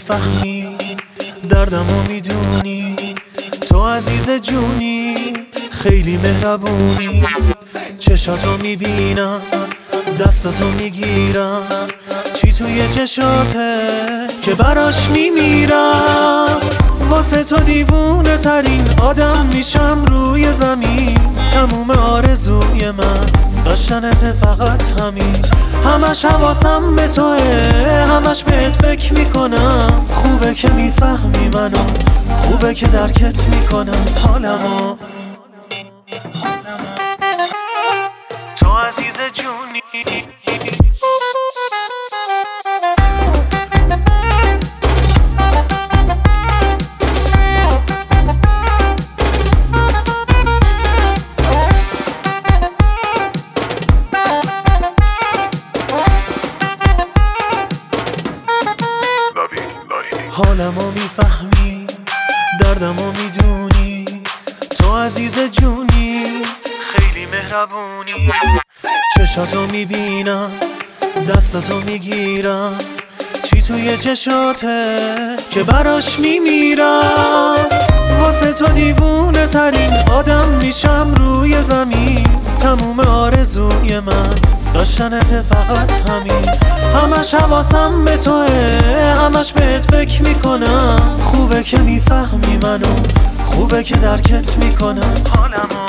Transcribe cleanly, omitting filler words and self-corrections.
میفهمی، دردمو میدونی، تو عزیز جونی، خیلی مهربونی. چشاتو میبینم، دستاتو میگیرم، چی توی چشاته که براش میمیرم. واسه تو دیوونه ترین آدم میشم روی زمین. تموم آرزوی من داشتنت فقط همین. همش حواسم به توه، همش بهت فکر میکنم. خوبه که میفهمی منو، خوبه که درکت میکنم حالمو. تو عزیز جونی، حالمو میفهمی، دردمو میدونی، تو عزیز جونی، خیلی مهربونی. چشاتو میبینم، دستاتو میگیرم، چی توی چشاته که براش میمیرم. واسه تو دیوونه ترین آدم میشم روی زمین. تموم آرزوی من داشتنت فقط همین. همش حواسم به توه، همش بهت فکر میکنم. خوبه که میفهمی منو، خوبه که درکت میکنم حالمو.